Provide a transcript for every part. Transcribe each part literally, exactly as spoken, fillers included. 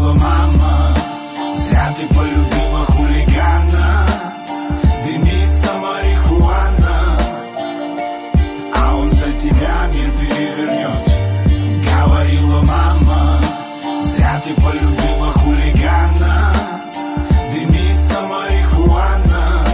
Говорила мама, зря ты полюбила хулигана. Дымится марихуана, а он за тебя мир перевернет. Говорила мама, зря ты полюбила хулигана. Дымится марихуана,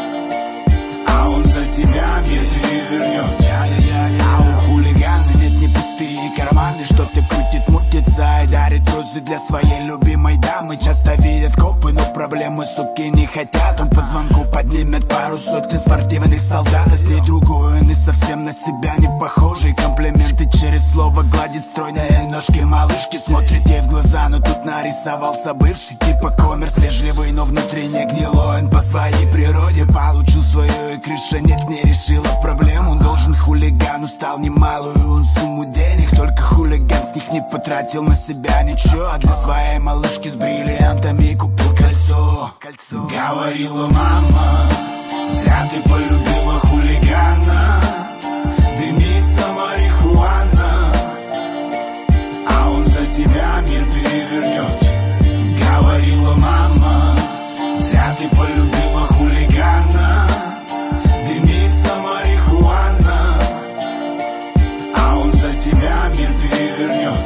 а он за тебя мир перевернет. А у хулигана нет ни пустые карманы, что-то крутит, мутится и дарит розы для своей любимой дамы. Часто видят копы, но проблемы суки не хотят. Он по звонку поднимет пару сотен спортивных солдат, а с ней другой, он и совсем на себя не похожий. Комплименты через слово гладит стройные ножки малышки, смотрит ей в глаза, но тут нарисовался бывший типа коммерс, вежливый, но внутренне гнилой. Он по своей природе получил свою, и крыша нет, не решила проблему. Он должен хулигану, стал немалую он сумму денег, только хулиган с них не потратил на себя ничего, а для своей малышки с бриллиантами купил кольцо. кольцо. Говорила мама, зря ты полюбила хулигана. Дымится марихуана, а он за тебя мир перевернет. Говорила мама, зря ты полюбила хулигана. Дымится марихуана, а он за тебя мир перевернет.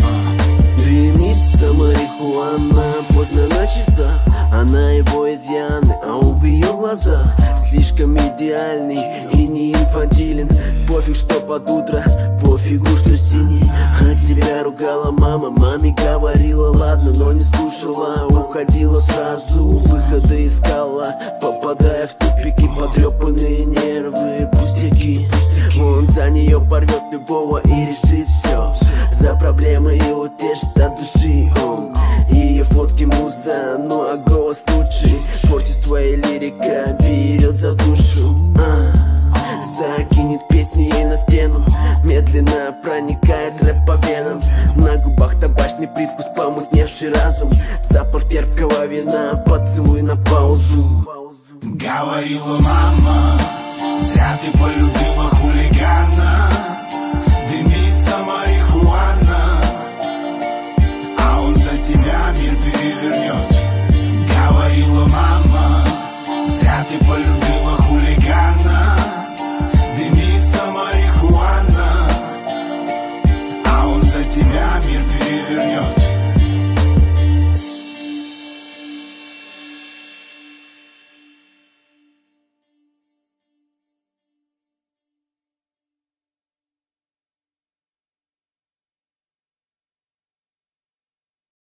Дымится марихуана, поздно на часах, она его изъяны, а он в ее глазах слишком идеальный и не инфантилен. Пофиг, что под утро, пофигу, что синий. А тебя ругала мама, маме говорила ладно, но не слушала, уходила сразу, выхода искала, попадая в тупики, потрепанные нервы, пустяки. Он за нее порвет любого и решит все, за проблемы и утешит от души. Он ее фотки муза, ну а голос лучший, творчество и лирика берет за душу. а, Закинет песню ей на стену, медленно проникает рэп по венам. На губах табачный привкус, помутневший разум, запах терпкого вина, поцелуй на паузу. Говорила мама, зря ты полюбила хулигана. Дымится марихуана, а он за тебя мир перевернет. Говорила мама, зря ты полюбила